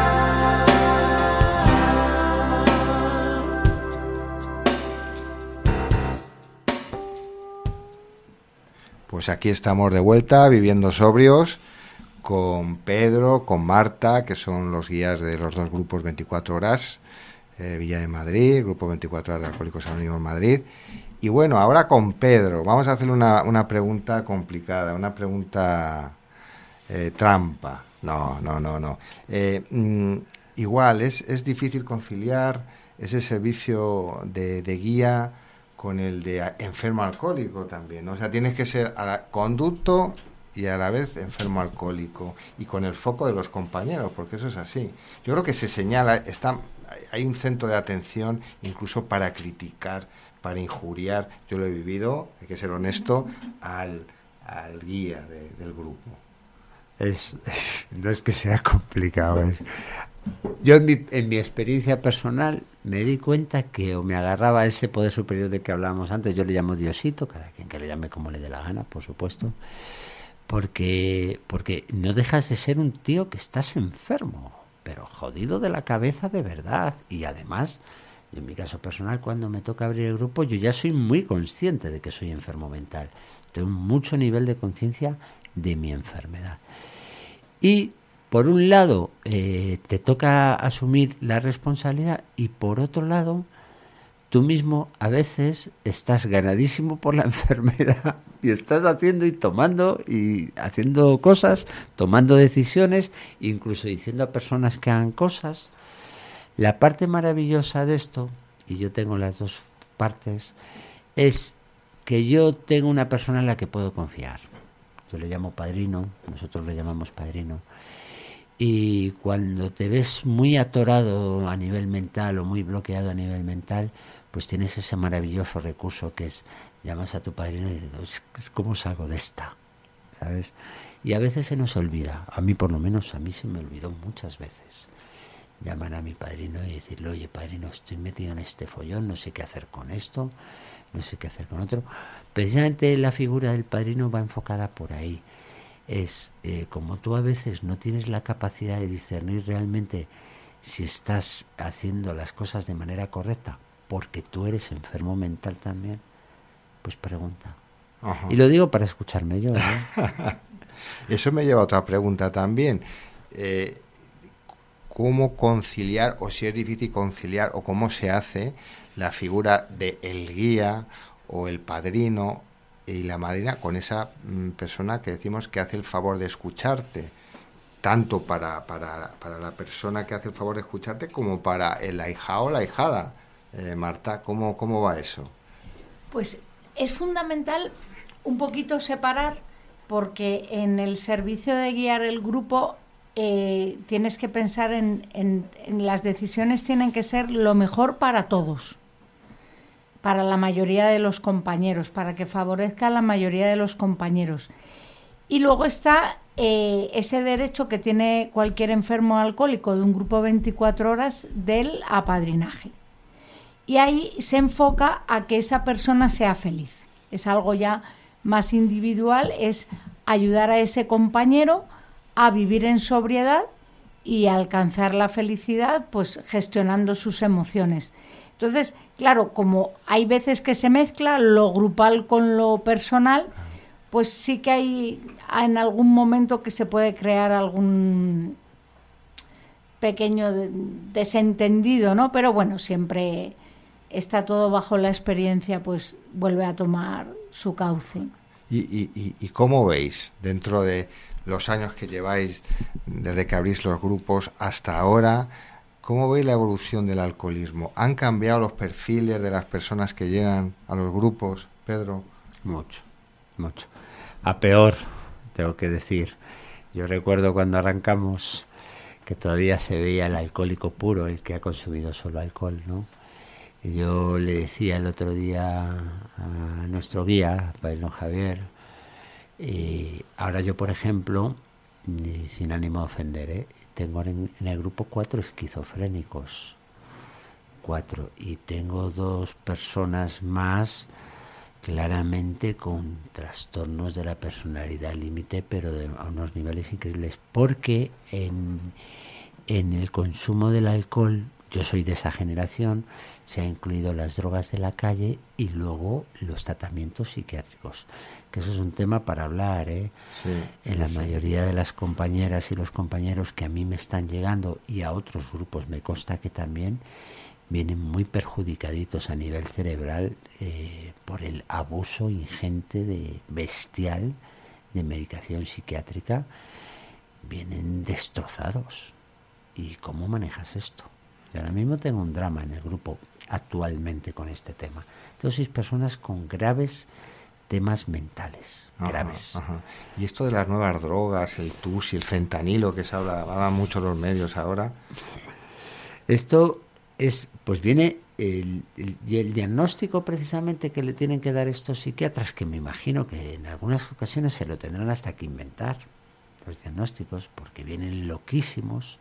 B: Pues aquí estamos de vuelta, viviendo sobrios, con Pedro, con Marta, que son los guías de los dos grupos veinticuatro horas, eh, Villa de Madrid, Grupo veinticuatro horas de Alcohólicos Anónimos Madrid. Y bueno, ahora con Pedro, vamos a hacerle una, una pregunta complicada, una pregunta eh, trampa. No, no, no, no. Eh, mm, igual, es, es difícil conciliar ese servicio de, de guía con el de a- enfermo alcohólico también, ¿no? O sea, tienes que ser a la- conducto y a la vez enfermo alcohólico, y con el foco de los compañeros, porque eso es así. Yo creo que se señala, está, hay un centro de atención incluso para criticar, para injuriar. Yo lo he vivido, hay que ser honesto, al, al guía de, del grupo.
C: Es, es- no es que sea complicado. Es. Yo en mi, en mi experiencia personal me di cuenta que o me agarraba a ese poder superior del que hablábamos antes. Yo le llamo Diosito, cada quien que le llame como le dé la gana, por supuesto, porque, porque no dejas de ser un tío que estás enfermo, pero jodido de la cabeza de verdad. Y además, en mi caso personal, cuando me toca abrir el grupo, yo ya soy muy consciente de que soy enfermo mental. Tengo mucho nivel de conciencia de mi enfermedad. Y por un lado eh, te toca asumir la responsabilidad, y por otro lado tú mismo a veces estás ganadísimo por la enfermedad y estás haciendo y tomando y haciendo cosas, tomando decisiones, incluso diciendo a personas que hagan cosas. La parte maravillosa de esto, y yo tengo las dos partes, es que yo tengo una persona en la que puedo confiar. Yo le llamo padrino, nosotros le llamamos padrino. Y cuando te ves muy atorado a nivel mental o muy bloqueado a nivel mental, pues tienes ese maravilloso recurso que es, llamas a tu padrino y dices, ¿cómo salgo de esta? ¿Sabes? Y a veces se nos olvida, a mí por lo menos, a mí se me olvidó muchas veces, llamar a mi padrino y decirle, oye padrino, estoy metido en este follón, no sé qué hacer con esto, no sé qué hacer con otro. Precisamente la figura del padrino va enfocada por ahí. Es eh, como tú a veces no tienes la capacidad de discernir realmente si estás haciendo las cosas de manera correcta, porque tú eres enfermo mental también, pues pregunta. Ajá. Y lo digo para escucharme yo, ¿no?
B: Eso me lleva a otra pregunta también. Eh, ¿Cómo conciliar, o si es difícil conciliar, o cómo se hace la figura de el guía o el padrino y la madrina con esa mm, persona que decimos que hace el favor de escucharte, tanto para, para, para la persona que hace el favor de escucharte como para el ahijado o la ahijada? Eh, Marta, ¿cómo, ¿cómo va eso?
D: Pues es fundamental un poquito separar, porque en el servicio de guiar el grupo eh, tienes que pensar en, en, en las decisiones, tienen que ser lo mejor para todos, para la mayoría de los compañeros, para que favorezca a la mayoría de los compañeros. Y luego está eh, ese derecho que tiene cualquier enfermo alcohólico de un grupo veinticuatro horas del apadrinaje. Y ahí se enfoca a que esa persona sea feliz. Es algo ya más individual, es ayudar a ese compañero a vivir en sobriedad y a alcanzar la felicidad, pues gestionando sus emociones. Entonces, claro, como hay veces que se mezcla lo grupal con lo personal, pues sí que hay en algún momento que se puede crear algún pequeño desentendido, ¿no? Pero bueno, siempre está todo bajo la experiencia, pues vuelve a tomar su cauce.
B: ¿Y, y, y cómo veis, dentro de los años que lleváis, desde que abrís los grupos hasta ahora, cómo veis la evolución del alcoholismo? ¿Han cambiado los perfiles de las personas que llegan a los grupos, Pedro?
C: Mucho, mucho. A peor, tengo que decir. Yo recuerdo cuando arrancamos que todavía se veía el alcohólico puro, el que ha consumido solo alcohol, ¿no? Y yo le decía el otro día a nuestro guía, Padre Don Javier, y ahora yo, por ejemplo, sin ánimo de ofender, ¿eh? tengo en, en el grupo cuatro esquizofrénicos, cuatro, y tengo dos personas más claramente con trastornos de la personalidad límite, pero de, a unos niveles increíbles, porque en, en el consumo del alcohol, yo soy de esa generación, se ha incluido las drogas de la calle y luego los tratamientos psiquiátricos, que eso es un tema para hablar, ¿eh? Sí, en la sí. mayoría de las compañeras y los compañeros que a mí me están llegando, y a otros grupos me consta que también, vienen muy perjudicaditos a nivel cerebral eh, por el abuso ingente, de bestial, de medicación psiquiátrica, vienen destrozados. ¿Y cómo manejas esto? Yo ahora mismo tengo un drama en el grupo actualmente con este tema. Tengo seis personas con graves temas mentales, ajá, graves.
B: Ajá. Y esto de las nuevas drogas, el tus y el fentanilo, que se habla, habla mucho en los medios ahora.
C: Esto es, pues viene el, el, el diagnóstico precisamente que le tienen que dar estos psiquiatras, que me imagino que en algunas ocasiones se lo tendrán hasta que inventar, los diagnósticos, porque vienen loquísimos.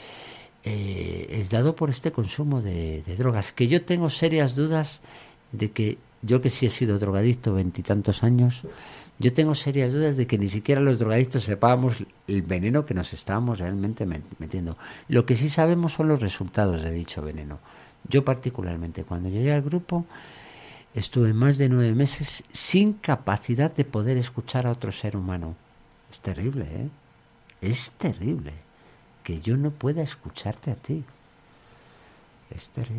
C: Eh, es dado por este consumo de, de drogas, que yo tengo serias dudas de que, yo que sí he sido drogadicto veintitantos años, yo tengo serias dudas de que ni siquiera los drogadictos sepábamos el veneno que nos estábamos realmente metiendo. Lo que sí sabemos son los resultados de dicho veneno. Yo particularmente, cuando llegué al grupo, estuve más de nueve meses sin capacidad de poder escuchar a otro ser humano. Es terrible, ¿eh? Es terrible que yo no pueda escucharte a ti. Es terrible.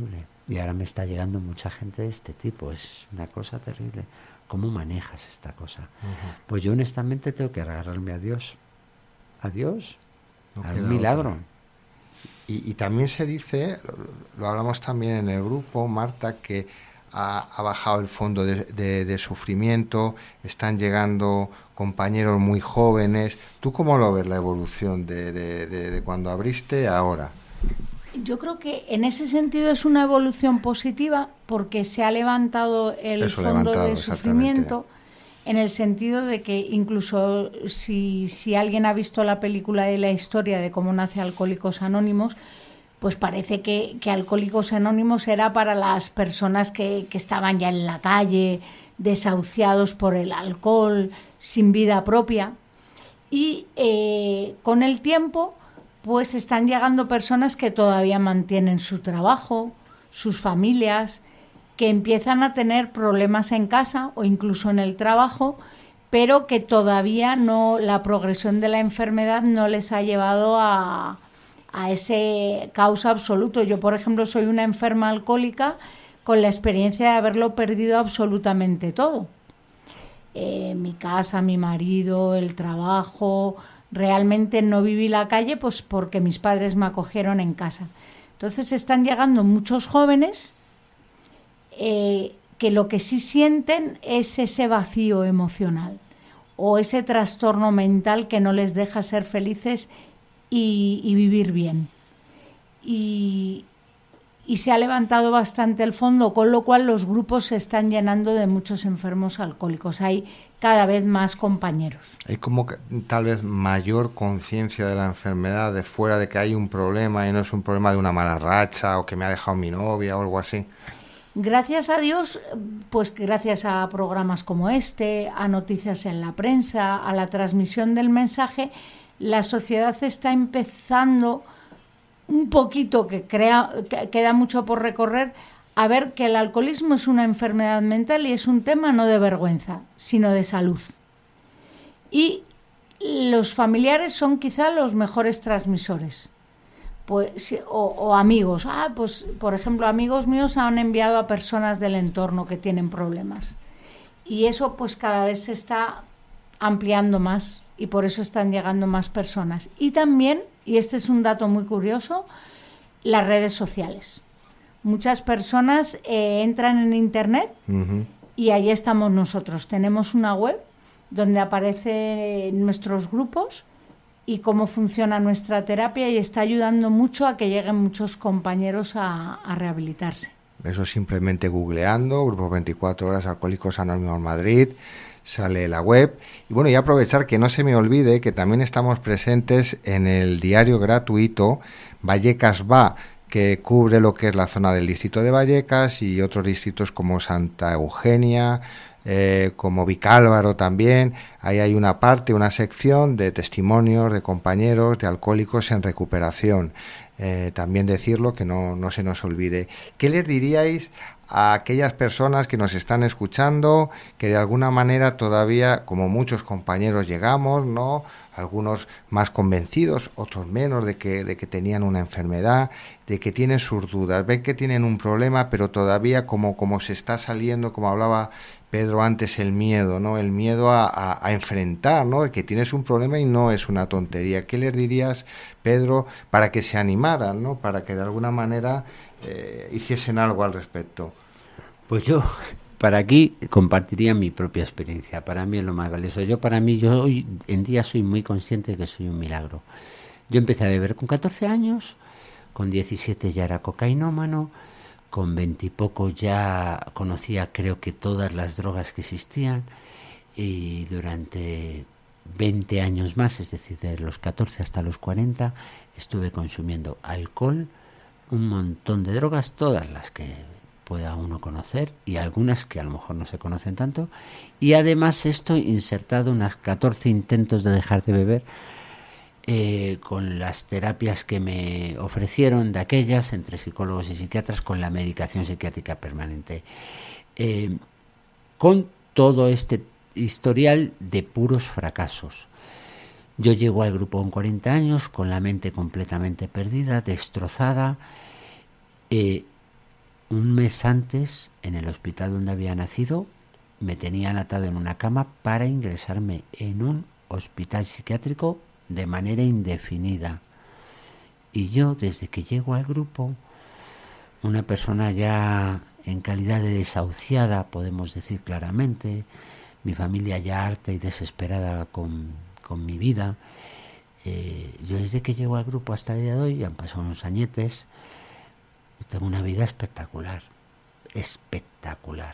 C: Y ahora me está llegando mucha gente de este tipo. Es una cosa terrible. ¿Cómo manejas esta cosa? Uh-huh. Pues yo honestamente tengo que agarrarme a Dios. A Dios. No a un milagro.
B: Y, y también se dice, lo, lo hablamos también en el grupo, Marta, que ha, ha bajado el fondo de, de, de sufrimiento, están llegando compañeros muy jóvenes. ¿Tú cómo lo ves la evolución de, de, de, de cuando abriste a ahora?
D: Yo creo que en ese sentido es una evolución positiva porque se ha levantado el
B: Eso,
D: fondo
B: levantado,
D: de sufrimiento en el sentido de que incluso si, si alguien ha visto la película de la historia de cómo nace Alcohólicos Anónimos, pues parece que, que Alcohólicos Anónimos era para las personas que, que estaban ya en la calle, desahuciados por el alcohol, sin vida propia. Y eh, con el tiempo pues están llegando personas que todavía mantienen su trabajo, sus familias, que empiezan a tener problemas en casa o incluso en el trabajo, pero que todavía no, la progresión de la enfermedad no les ha llevado a, a ese causa absoluto. Yo, por ejemplo, soy una enferma alcohólica con la experiencia de haberlo perdido absolutamente todo. Eh, mi casa, mi marido, el trabajo. Realmente no viví la calle pues porque mis padres me acogieron en casa. Entonces están llegando muchos jóvenes eh, que lo que sí sienten es ese vacío emocional o ese trastorno mental que no les deja ser felices y, y vivir bien. Y, y se ha levantado bastante el fondo, con lo cual los grupos se están llenando de muchos enfermos alcohólicos. Hay cada vez más compañeros.
B: Hay como que, tal vez mayor conciencia de la enfermedad, de fuera de que hay un problema y no es un problema de una mala racha o que me ha dejado mi novia o algo así.
D: Gracias a Dios, pues gracias a programas como este, a noticias en la prensa, a la transmisión del mensaje, la sociedad está empezando un poquito, que, crea, que queda mucho por recorrer, a ver que el alcoholismo es una enfermedad mental y es un tema no de vergüenza, sino de salud. Y los familiares son quizá los mejores transmisores. Pues, o, o amigos. Ah, pues, por ejemplo, amigos míos han enviado a personas del entorno que tienen problemas. Y eso pues cada vez se está ampliando más y por eso están llegando más personas. Y también, y este es un dato muy curioso, las redes sociales. Muchas personas eh, entran en Internet uh-huh. y ahí estamos nosotros. Tenemos una web donde aparecen nuestros grupos y cómo funciona nuestra terapia y está ayudando mucho a que lleguen muchos compañeros a, a rehabilitarse.
B: Eso simplemente googleando, Grupo veinticuatro Horas Alcohólicos Anónimos Madrid, sale la web. Y bueno, y aprovechar que no se me olvide que también estamos presentes en el diario gratuito Vallecas Va, que cubre lo que es la zona del distrito de Vallecas y otros distritos como Santa Eugenia, eh, como Vicálvaro también. Ahí hay una parte, una sección de testimonios de compañeros de alcohólicos en recuperación. Eh, también decirlo, que no, no se nos olvide. ¿Qué les diríais a aquellas personas que nos están escuchando, que de alguna manera todavía, como muchos compañeros, llegamos, ¿no? Algunos más convencidos, otros menos, de que, de que tenían una enfermedad, de que tienen sus dudas, ven que tienen un problema, pero todavía como, como se está saliendo, como hablaba Pedro antes, el miedo, ¿no? El miedo a, a, a enfrentar, ¿no? De que tienes un problema y no es una tontería. ¿Qué les dirías, Pedro, para que se animaran, ¿no? Para que de alguna manera eh, hiciesen algo al respecto?
C: Pues yo, para aquí, compartiría mi propia experiencia. Para mí es lo más valioso. Yo, para mí, yo hoy en día soy muy consciente de que soy un milagro. Yo empecé a beber con catorce años, con diecisiete ya era cocainómano, con veinte y poco ya conocía, creo que todas las drogas que existían, y durante veinte años más, es decir, de los catorce hasta los cuarenta, estuve consumiendo alcohol, un montón de drogas, todas las que pueda uno conocer y algunas que a lo mejor no se conocen tanto, y además esto insertado unas catorce intentos de dejar de beber, eh, con las terapias que me ofrecieron de aquellas, entre psicólogos y psiquiatras, con la medicación psiquiátrica permanente, eh, con todo este historial de puros fracasos. Yo llego al grupo con cuarenta años, con la mente completamente perdida, destrozada, eh, un mes antes, en el hospital donde había nacido, me tenían atado en una cama para ingresarme en un hospital psiquiátrico de manera indefinida. Y yo, desde que llego al grupo, una persona ya en calidad de desahuciada, podemos decir claramente, mi familia ya harta y desesperada con, con mi vida, eh, yo desde que llego al grupo hasta el día de hoy, han pasado unos añetes, tengo una vida espectacular, espectacular,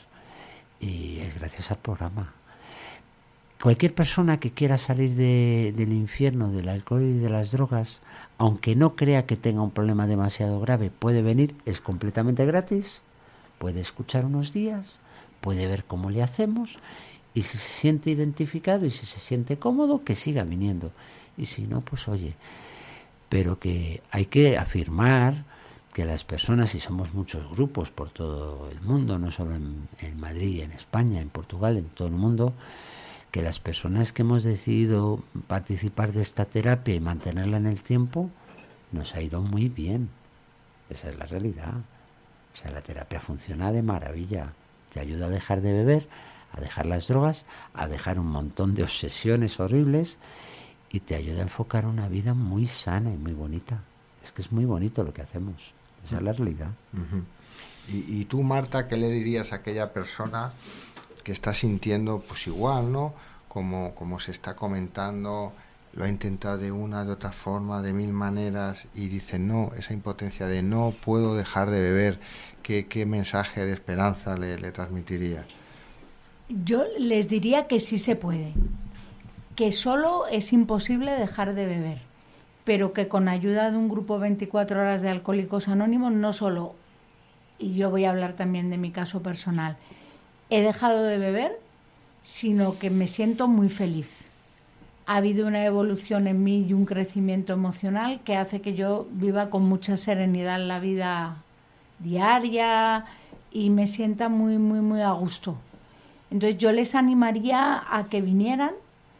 C: y es gracias al programa. Cualquier persona que quiera salir de, del infierno, del alcohol y de las drogas, aunque no crea que tenga un problema demasiado grave, puede venir, es completamente gratis, puede escuchar unos días, puede ver cómo le hacemos, y si se siente identificado y si se siente cómodo, que siga viniendo. Y si no, pues oye, pero que hay que afirmar que las personas, y somos muchos grupos por todo el mundo, no solo en, en Madrid, en España, en Portugal, en todo el mundo, que las personas que hemos decidido participar de esta terapia y mantenerla en el tiempo, nos ha ido muy bien. Esa es la realidad. O sea, la terapia funciona de maravilla. Te ayuda a dejar de beber, a dejar las drogas, a dejar un montón de obsesiones horribles y te ayuda a enfocar una vida muy sana y muy bonita. Es que es muy bonito lo que hacemos. Esa es la realidad.
B: Uh-huh. y, y tú, Marta, ¿qué le dirías a aquella persona que está sintiendo pues igual, ¿no? Como, como se está comentando, lo ha intentado de una, de otra forma, de mil maneras, y dice no, esa impotencia de no puedo dejar de beber, ¿qué, qué mensaje de esperanza le, le transmitiría?
D: Yo les diría que sí se puede, que solo es imposible dejar de beber, pero que con ayuda de un grupo veinticuatro horas de Alcohólicos Anónimos, no solo, y yo voy a hablar también de mi caso personal, he dejado de beber, sino que me siento muy feliz. Ha habido una evolución en mí y un crecimiento emocional que hace que yo viva con mucha serenidad la vida diaria y me sienta muy, muy, muy a gusto. Entonces yo les animaría a que vinieran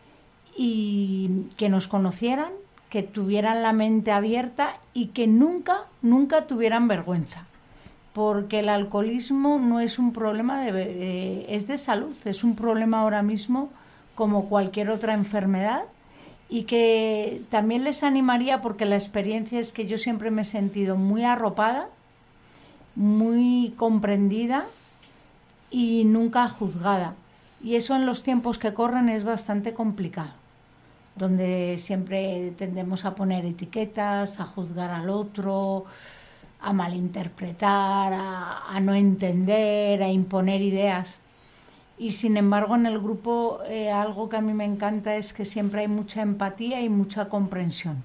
D: y que nos conocieran, que tuvieran la mente abierta y que nunca, nunca tuvieran vergüenza. Porque el alcoholismo no es un problema, de, eh, es de salud, es un problema ahora mismo como cualquier otra enfermedad, y que también les animaría, porque la experiencia es que yo siempre me he sentido muy arropada, muy comprendida y nunca juzgada, y eso en los tiempos que corren es bastante complicado, donde siempre tendemos a poner etiquetas, a juzgar al otro, a malinterpretar, a, a no entender, a imponer ideas. Y sin embargo en el grupo eh, algo que a mí me encanta es que siempre hay mucha empatía y mucha comprensión.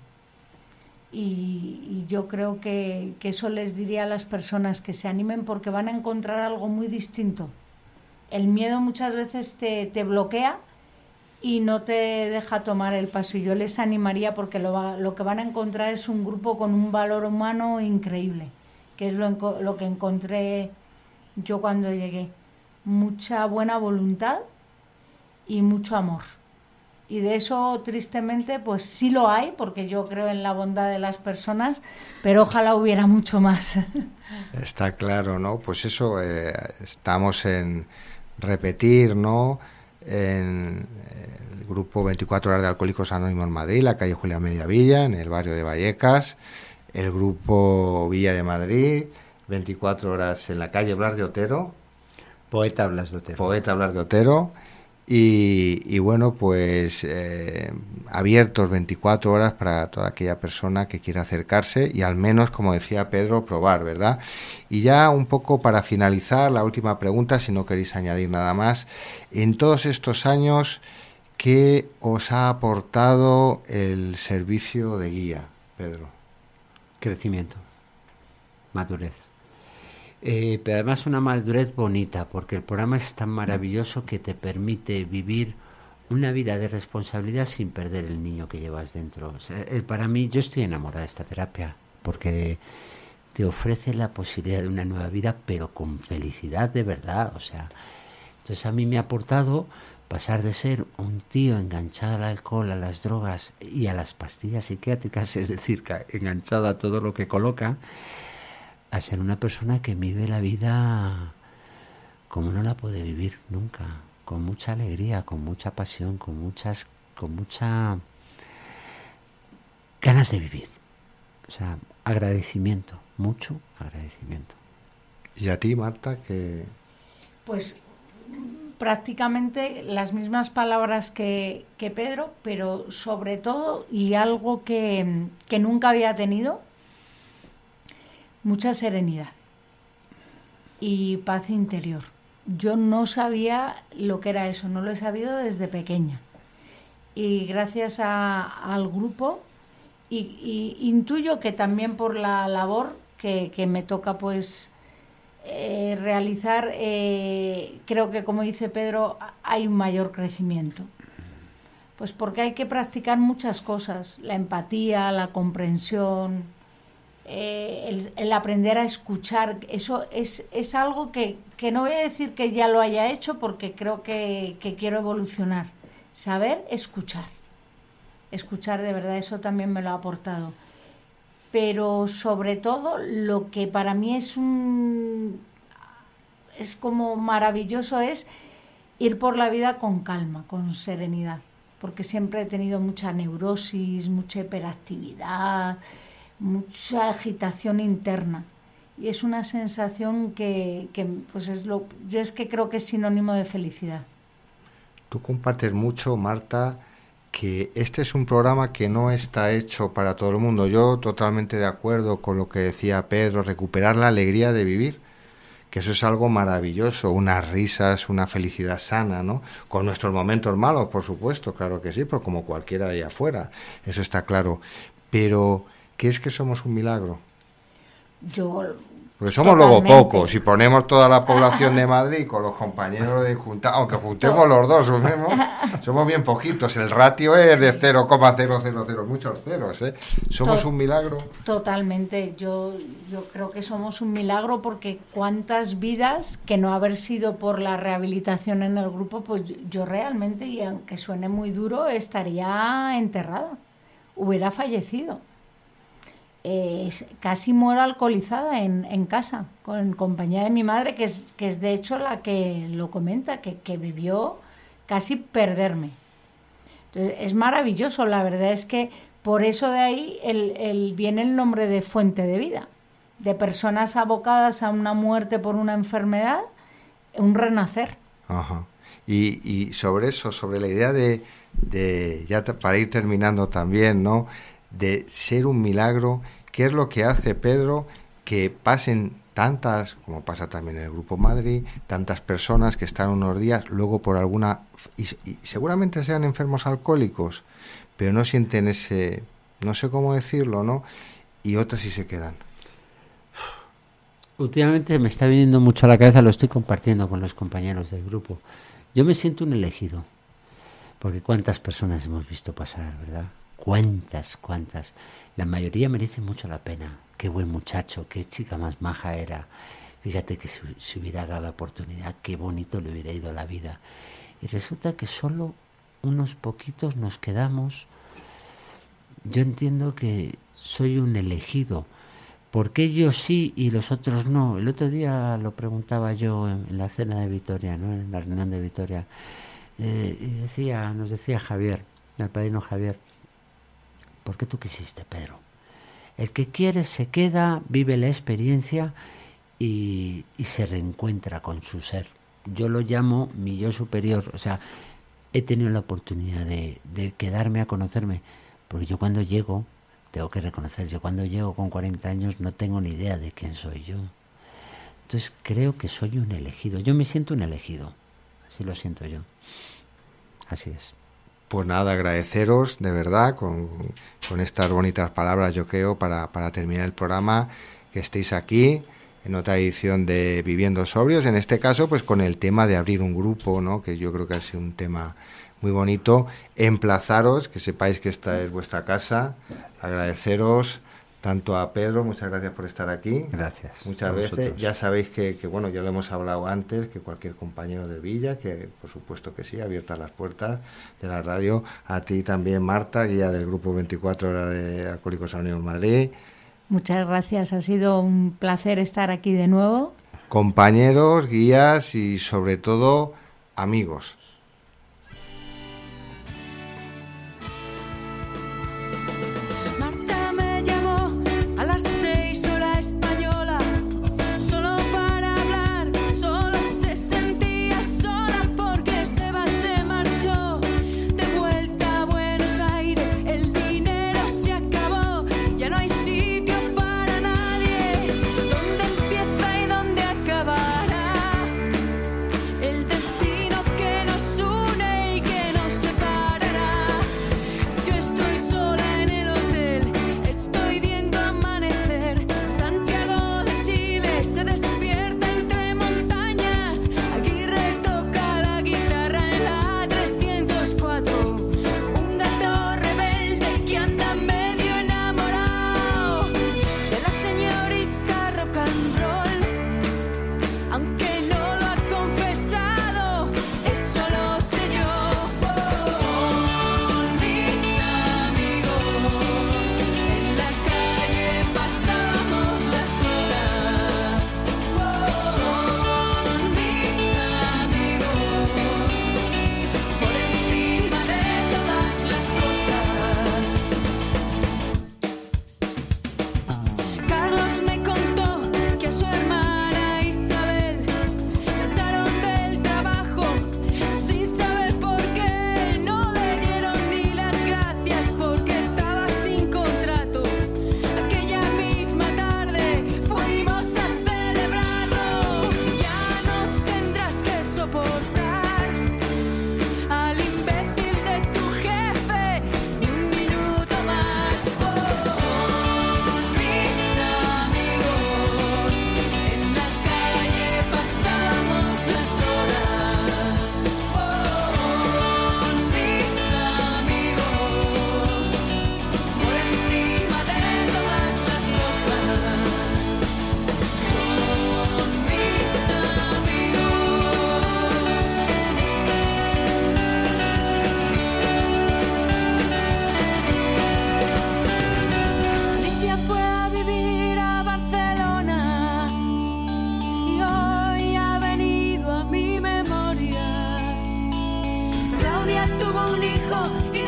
D: Y, y yo creo que, que eso les diría a las personas que se animen, porque van a encontrar algo muy distinto. El miedo muchas veces te, te bloquea y no te deja tomar el paso, y yo les animaría, porque lo, va, lo que van a encontrar es un grupo con un valor humano increíble, que es lo, lo que encontré yo cuando llegué. Mucha buena voluntad y mucho amor, y de eso tristemente pues sí lo hay, porque yo creo en la bondad de las personas, pero ojalá hubiera mucho más.
B: Está claro, ¿no? Pues eso, eh, estamos en repetir, ¿no? En el grupo veinticuatro horas de Alcohólicos Anónimos en Madrid, la calle Julián Mediavilla, en el barrio de Vallecas, el grupo Villa de Madrid, veinticuatro horas en la calle Blas de Otero,
C: Poeta Blas de Otero.
B: Poeta Blas de Otero, y, y bueno, pues eh, abiertos veinticuatro horas para toda aquella persona que quiera acercarse y al menos, como decía Pedro, probar, ¿verdad? Y ya un poco para finalizar, la última pregunta, si no queréis añadir nada más. En todos estos años, ¿qué os ha aportado el servicio de guía, Pedro?
C: Crecimiento, madurez. Eh, pero además una madurez bonita, porque el programa es tan maravilloso que te permite vivir una vida de responsabilidad sin perder el niño que llevas dentro. O sea, eh, para mí, yo estoy enamorada de esta terapia, porque te ofrece la posibilidad de una nueva vida, pero con felicidad de verdad. O sea, entonces a mí me ha aportado pasar de ser un tío enganchado al alcohol, a las drogas y a las pastillas psiquiátricas, es decir, enganchado a todo lo que coloca, a ser una persona que vive la vida como no la puede vivir nunca, con mucha alegría, con mucha pasión, con muchas, con mucha ganas de vivir. O sea, agradecimiento, mucho agradecimiento.
B: ¿Y a ti, Marta, que
D: Pues prácticamente las mismas palabras que, que Pedro, pero sobre todo, y algo que, que nunca había tenido, mucha serenidad y paz interior. Yo no sabía lo que era eso, no lo he sabido desde pequeña. Y gracias a, al grupo, y, y intuyo que también por la labor que, que me toca pues eh, realizar, eh, creo que como dice Pedro, hay un mayor crecimiento. Pues porque hay que practicar muchas cosas, la empatía, la comprensión, eh, el, el aprender a escuchar. Eso es, es algo que, que no voy a decir que ya lo haya hecho porque creo que, que quiero evolucionar. Saber escuchar. Escuchar de verdad, eso también me lo ha aportado. Pero sobre todo lo que para mí es un es como maravilloso es ir por la vida con calma, con serenidad, porque siempre he tenido mucha neurosis, mucha hiperactividad, mucha agitación interna, y es una sensación que, que pues es lo yo es que creo que es sinónimo de felicidad.
B: tú compartes mucho, Marta, que este es un programa que no está hecho para todo el mundo? Yo totalmente de acuerdo con lo que decía Pedro, recuperar la alegría de vivir, que eso es algo maravilloso, unas risas, una felicidad sana, ¿no? Con nuestros momentos malos, por supuesto, claro que sí, pues como cualquiera de allá afuera, eso está claro. Pero, ¿qué es que somos un milagro?
D: Yo
B: Porque somos
D: totalmente.
B: luego pocos, si ponemos toda la población de Madrid con los compañeros de Junta, aunque juntemos los dos, sumemos, somos bien poquitos, el ratio es de cero coma cero cero cero, muchos ceros, ¿eh? Somos
D: To-
B: un milagro.
D: Totalmente, yo, yo creo que somos un milagro porque cuántas vidas que no haber sido por la rehabilitación en el grupo, pues yo, yo realmente, y aunque suene muy duro, estaría enterrada, hubiera fallecido. Eh, casi muero alcoholizada en, en casa, con en compañía de mi madre, que es, que es de hecho la que lo comenta, que, que vivió casi perderme. Entonces, es maravilloso, la verdad es que por eso de ahí el, el, viene el nombre de fuente de vida, de personas abocadas a una muerte por una enfermedad, un renacer.
B: Ajá. Y, y sobre eso, sobre la idea de, de ya te, para ir terminando también, ¿no?, de ser un milagro, ¿qué es lo que hace, Pedro, que pasen tantas, como pasa también en el Grupo Madrid, tantas personas que están unos días, luego por alguna, y, y seguramente sean enfermos alcohólicos, pero no sienten ese, no sé cómo decirlo, ¿no?, y otras sí se quedan?
C: Últimamente me está viniendo mucho a la cabeza, lo estoy compartiendo con los compañeros del grupo. Yo me siento un elegido, porque cuántas personas hemos visto pasar, ¿verdad? Cuántas, cuántas. La mayoría merece mucho la pena. Qué buen muchacho, qué chica más maja era. Fíjate que si, si hubiera dado la oportunidad, qué bonito le hubiera ido la vida. Y resulta que solo unos poquitos nos quedamos. Yo entiendo que soy un elegido. ¿Por qué yo sí y los otros no? El otro día lo preguntaba yo en, en la cena de Vitoria, ¿no?, en la reunión de Vitoria. Eh, y decía, nos decía Javier, el padrino Javier, ¿por qué tú quisiste, Pedro? El que quiere se queda, vive la experiencia y, y se reencuentra con su ser. Yo lo llamo mi yo superior. O sea, he tenido la oportunidad de, de quedarme a conocerme, porque yo cuando llego, tengo que reconocer, yo cuando llego con cuarenta años no tengo ni idea de quién soy yo. Entonces creo que soy un elegido. Yo me siento un elegido. Así lo siento yo. Así es.
B: Pues nada, agradeceros de verdad con, con estas bonitas palabras, yo creo, para, para terminar el programa, que estéis aquí en otra edición de Viviendo Sobrios, en este caso pues con el tema de abrir un grupo, ¿no?, que yo creo que ha sido un tema muy bonito. Emplazaros, que sepáis que esta es vuestra casa, agradeceros tanto a Pedro, muchas gracias por estar aquí.
C: Gracias.
B: Muchas veces, ya sabéis que, que, bueno, ya lo hemos hablado antes, que cualquier compañero de Villa, que por supuesto que sí, abiertas las puertas de la radio, a ti también, Marta, guía del Grupo veinticuatro Horas de Alcohólicos Anónimos Madrid.
D: Muchas gracias, ha sido un placer estar aquí de nuevo.
B: Compañeros, guías y sobre todo amigos.
E: Marta me llamó a las seis hora española, solo para hablar, solo se sentía sola porque Seba se marchó de vuelta a Buenos Aires, el dinero se acabó, ya no hay sitio para nadie, ¿dónde empieza y dónde acabará el destino que nos une y que nos separará? Yo estoy sola en el hotel, estoy viendo amanecer, Santiago de Chile se despierta entre montañas, Aguirre toca la guitarra en la trescientos cuatro, un gato rebelde que anda medio enamorado de la señorita rock and roll, aunque no lo ha confesado, eso lo sé yo. Son mis amigos, en la calle pasamos las horas. Son mis amigos, por encima de todas las cosas. Carlos me contó que a su hermana Isabel la echaron del trabajo sin saber por qué, no le dieron ni las gracias porque estaba sin contrato. Aquella misma tarde fuimos a celebrarlo. Ya no tendrás que soportar al imbécil de tu jefe ni un minuto más. Son mis amigos, en la calle pasamos las horas. Son mis amigos, por encima de todas las cosas. Son mis amigos. Alicia fue a vivir a Barcelona y hoy ha venido a mi memoria. Claudia tuvo un hijo y